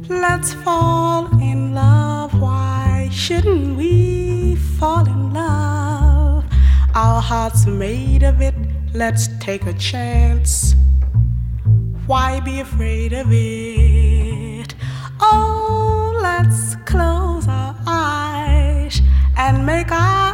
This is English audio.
Let's fall in love. Why shouldn't we fall in love? Our hearts are made of it. Let's take a chance. Why be afraid of it? Oh, let's close our eyes and make our